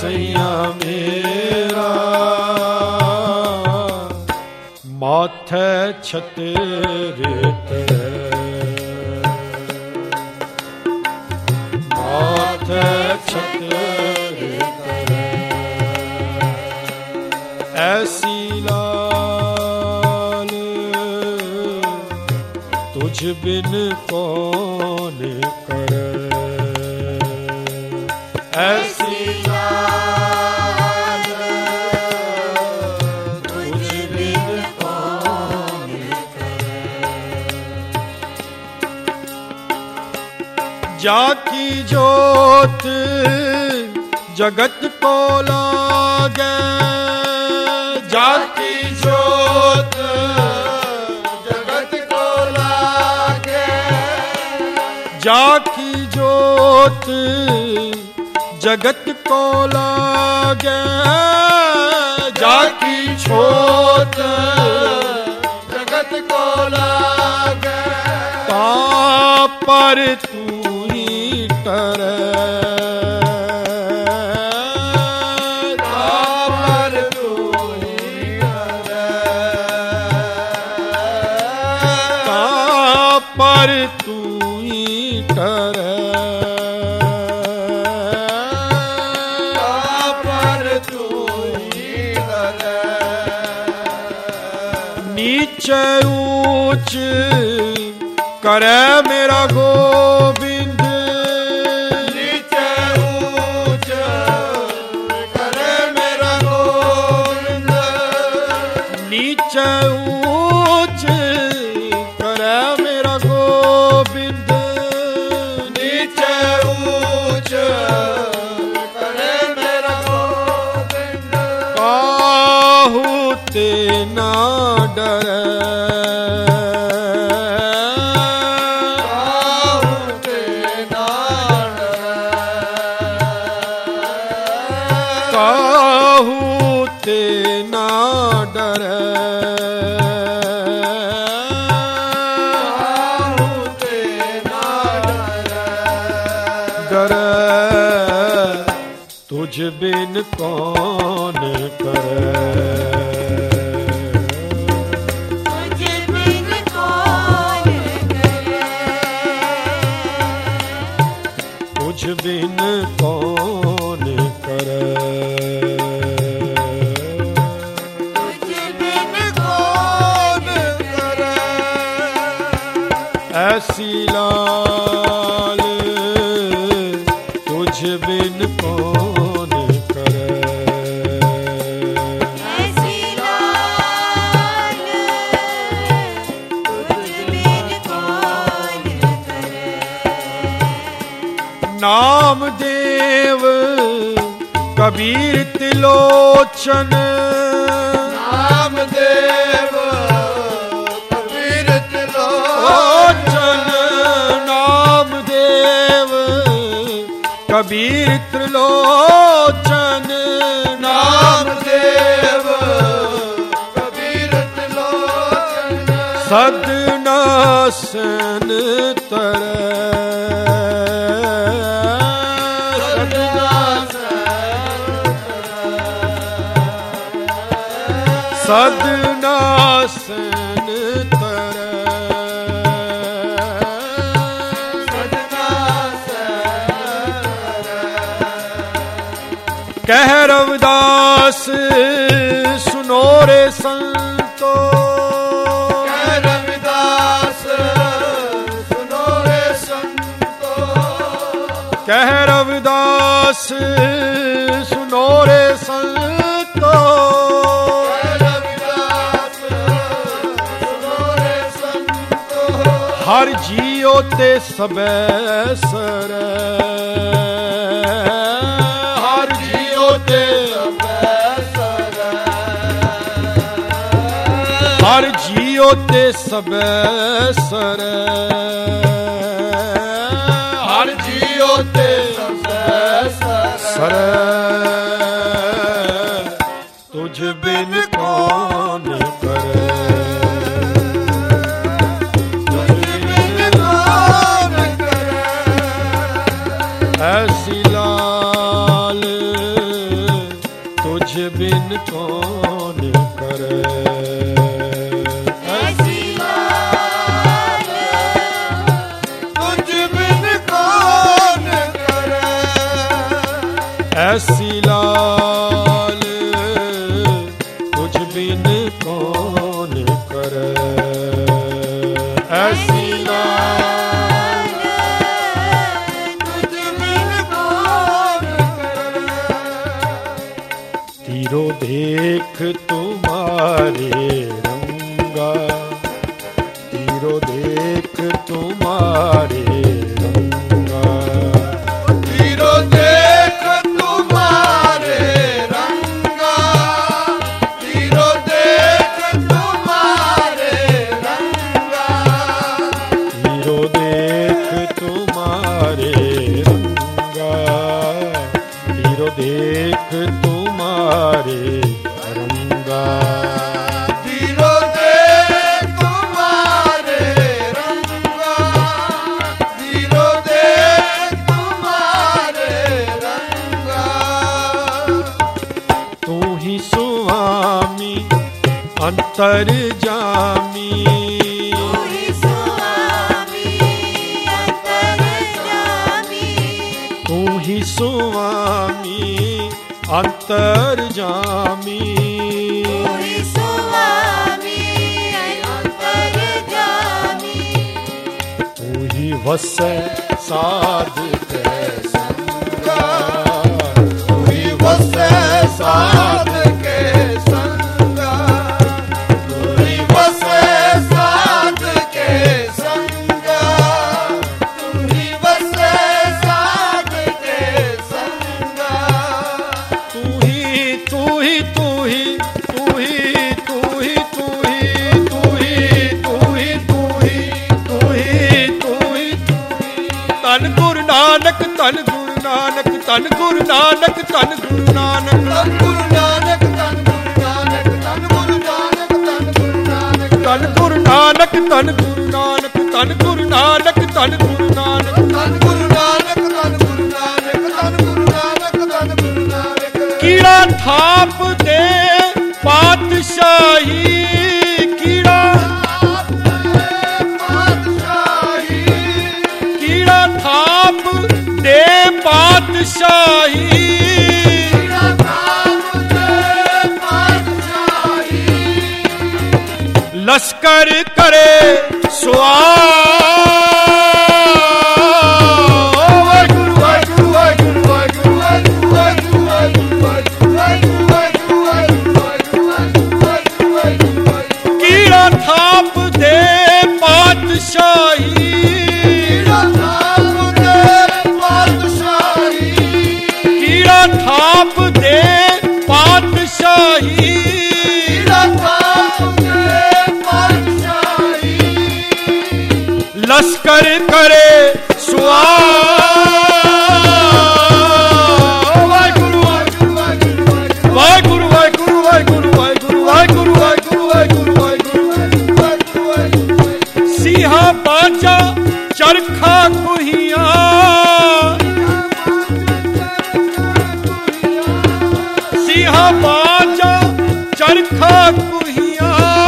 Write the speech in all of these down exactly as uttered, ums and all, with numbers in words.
सैया मेरा माथे छतर माथे छतर ऐसी लाल तुझ बिन कौन करे ऐसी लाल तुझ बिन कौन करे जाकी जोत जगत को लागे जाकी जोत जगत को लागे जाकी जोत जगत को लागे जाकी छोत जगत को लागे ता पर तू ही टरे पर तू ही करे पर तू ही करे नीचे ऊंच करे मेरा गोविंद नीचे ऊंच करे मेरा गोविंद नीचे ऊंच करे मेरा गोविंद नीचे ऊंच करे मेरा गोविंद काहू ते ना डरे काहू ते ना डरे काहू ते ना डरे तुझ बिन कौन करे तुझ बिन कौन करे तुझ बिन कौन करे तुझ बिन कौन करे ऐसी लाल तुझ बिन कौन करे ऐसी लाल तुझ बिन कौन करे नाम देव कबीर तिलोचन नाम देव कबीर तिलोचन नाम देव कबीर त्रिलोचन नाम देव कबीर त्रिलोचन सदनासन तरे सदनासन तरे कह रविदास सुनो रे संतो कह रविदास सुनो रे संतो कह रविदास सुनो रे संतो कह रविदास सुनो रे संतो हर जियो ते सबे सरे हर जियो ते सबे सरे हर जियो ते सबे सरे तुझ बिन कौन करे तुझ बिन कौन करे ऐसी लाल ऐसी लाल तुझ बिन कौन करे। ऐसी लाल तुझ बिन कौन करे। तीरो देख तुम्हारे रंगा, तीरो देख तुम्हारे रंगा। तीरो देख तुम्हारे रंगा, तीरो देख तुम्हारे रंगा। तीरो देख तुम्हारे रंगा, तीरो देख तुम्हारे रंगा। तीरो देख तुम्हारे रंगा, तीरो देख तुम्हारे रंगा। तू ही स्वामी अंतर्जामी, तू ही स्वामी अंतर्यामी, तू ही स्वामी अंतर्जामी। तू ही स्वामी अंतर्यामी। तू ही वसै साध के संगा, तू ही वसै साध के संगा, तू ही वसै साध के संगा, तू ही वसै साध के संगा। तू ही तू ही तू ही तू ही तू ही तू ही तू ही तू ही तू ही तू ही तू ही तन गुरु नानक तन गुरु नानक तन गुरु नानक तन गुरु नानक तन गुरु नानक तन गुरु नानक तन गुरु नानक तन गुरु नानक तन गुरु नानक तन गुरु नानक तन गुरु नानक तन गुरु नानक तन गुरु नानक तन गुरु नानक तन गुरु नानक तन गुरु नानक। कीड़ा थाप दे पातशाही, कीड़ा पातशाही, कीड़ा थाप दे पातशाही। कीड़ा थाप दे पातशाही। लश्कर करे स्वार, वाहिगुरु वाहिगुरु वाहिगुरु वाहिगुरु वाहिगुरु वाहिगुरु वाहिगुरु वाहिगुरु वाहिगुरु वाहिगुरु वाहिगुरु। कीड़ा थाप दे पातशाही। कीड़ा थाप दे पातशाही, कीड़ा थाप दे पातशाही। कीड़ा थाप दे पातशाही। लश्कर करे स्वार, वाहिगुरु वाहिगुरु वाहिगुरु वाहिगुरु वाहिगुरु वाहिगुरु वाहिगुरु वाहिगुरु वाहिगुरु वाहिगुरु वाहिगुरु। वाहिगुरु। सिंहा बाजा चरखा कुहिया, सिंहा बाजा चरखा कुहिया।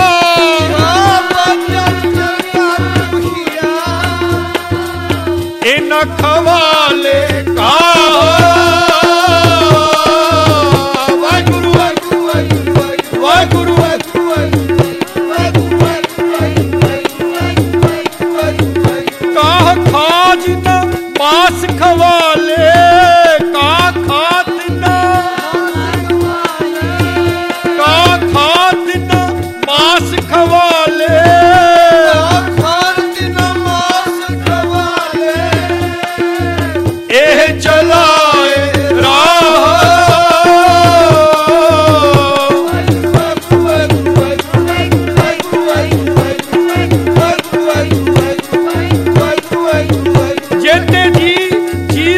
इन खवाले का वाहिगुरु वाहिगुरु काह खाज न मास खवाले, का खात न का खात न मास खवाले। एह चलाए राह, जेते जी जी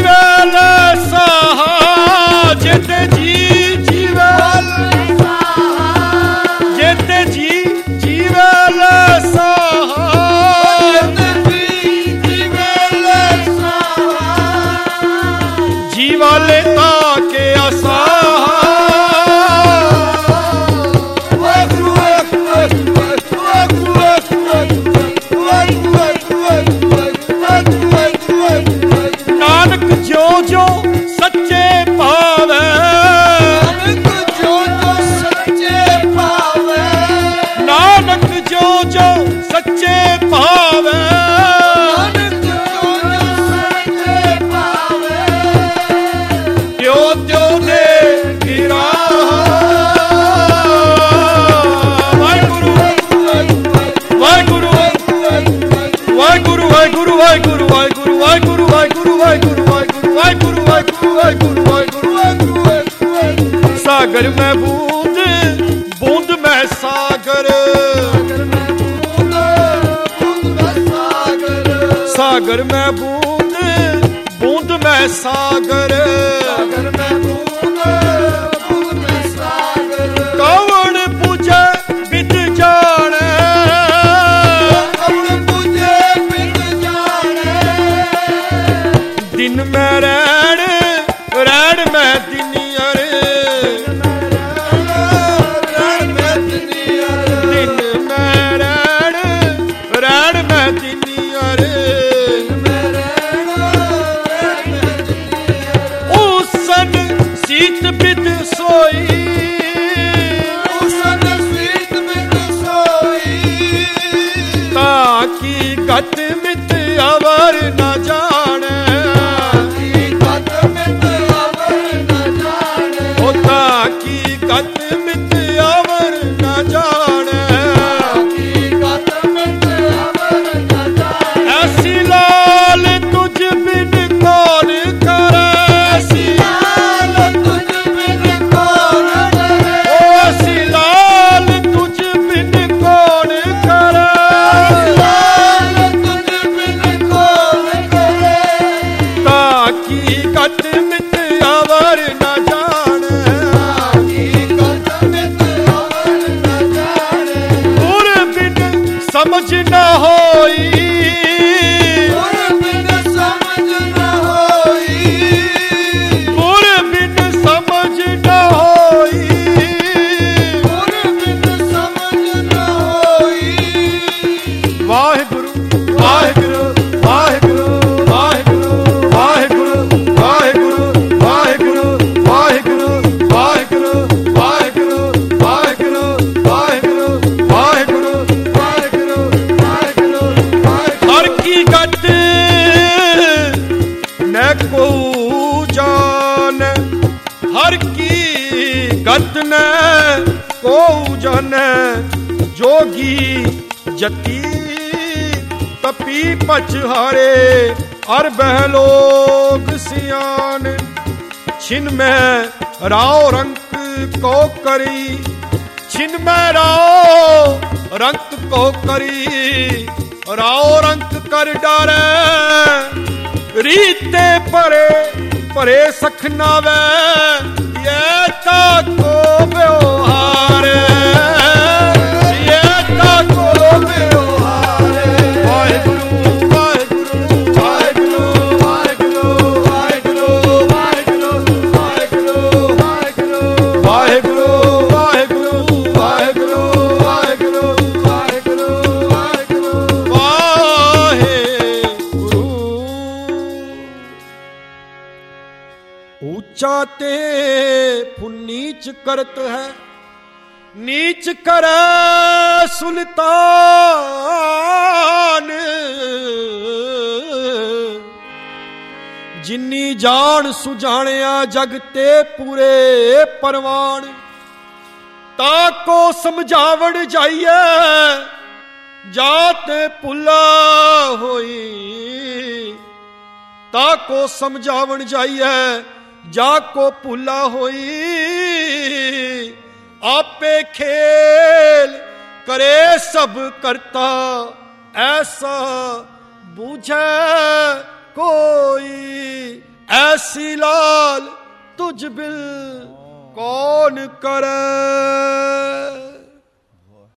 वाहिगुरु वाहिगुरु वाहिगुरु वाहिगुरु वाहिगुरु वाहिगुरु ਵਾਹਿਗੁਰੂ ਵਾਹਿਗੁਰੂ ਵਾਹਿਗੁਰੂ सागर में बूंद बूंद में सागर ਸਾਗਰ ਮੈਂ ਬੂੰਦ ਬੂੰਦ ਮੈਂ ਸਾਗਰ सागर में बूंद बूंद में सागर ਸਾਗਰ ਮੈਂ ਬੂੰਦ ਬੂੰਦ ਮੈਂ ਸਾਗਰ कौन पूछे बित जाने ਕੌਣ ਪੁੱਛੇ ਬਿਨ ਜਾਣੇ दिन में रैण रैण में दिनियर ਰਣ ਮੈਂ ਦੁਨੀਆ दिन में रैण रैण में दिनियर ਮੈਂ ਰਹਿਣਾ ਰਣ ਮੈਂ ਦੁਨੀਆ उसन सीत बिद सोई ਉਸਨ ਸੀਤ ਬਿਨ ਸੋਈ ताकि गत मित अवर न जाने ਕੀ ਕਤ ਮਿਤ ਅਵਰ ਨ ਜਾਣੇ ओ ताकि गत मित अवर न जाने ਕੀ ਕਤ ਮਿਤ ਅਵਰ ਨ ਜਾਣੇ ऐसी लाल तुझ बिन कौन करे ऐसी ਲਾਲ ਤੁਝ ਬਿਨ ਕੌਣ ਕਰੇ ओ ऐसी लाल तुझ बिन कौन करे ਲਾਲ ਤੁਝ ਬਿਨ ਕੌਣ ਕਰੇ ताकि गत मित अवर न जाने ਕੀ ਕਤ ਮਿਤ ਅਵਰ ਨ ਜਾਣੇ गुर बिन समझ न होई ਗੁਰ ਬਿਨ ਸਮਝ ਨ ਹੋਈ गुर बिन समझ न होई ਗੁਰ ਬਿਨ ਸਮਝ ਨ ਹੋਈ वाहिगुरु वाहिगुरु वाहिगुरु वाहिगुरु वाहिगुरु वाहिगुरु वाहिगुरु वाहिगुरु वाहिगुरु वाहिगुरु वाहिगुरु वाहिगुरु वाहिगुरु ਵਾਹਿਗੁਰੂ ਵਾਹਿਗੁਰੂ ਵਾਹਿਗੁਰੂ हर की गत न को जान हर की गत न को जान जोगी जती तपी पचहारे अर बहलोग सियान छिन में राव रंक को करी छिन में राव रंक को करी राव रंक कर डारे रीते परे परे सखना वे ये ताको व्यवहार ये ताको व्यवहार वाहिगुरु वाहिगुरु वाहिगुरु वाहिगुरु वाहिगुरु वाहिगुरु वाहिगुरु वाहिगुरु वाहिगुरु वाहिगुरु वाहिगुरु वाहिगुरु वाहिगुरु वाहिगुरु वाहिगुरु ऊंचा ते पुनीच करत है नीच करे सुल्तान जिन्नी जान सुजानिया जगते पूरे परवान ताको समझावण जाइए जात भुला होई ताको समझावण जाइए जाको भुला होई आपे खेल करे सब करता ऐसा बूझे कोई ऐसी लाल तुझ बिल कौन करे।